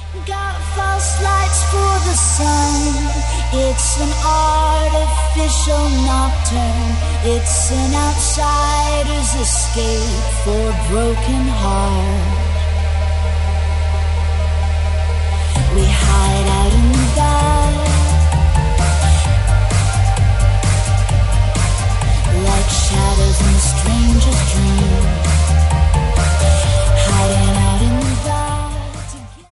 Got false lights for the sun. It's an artificial nocturne. It's an outsider's escape for a broken heart.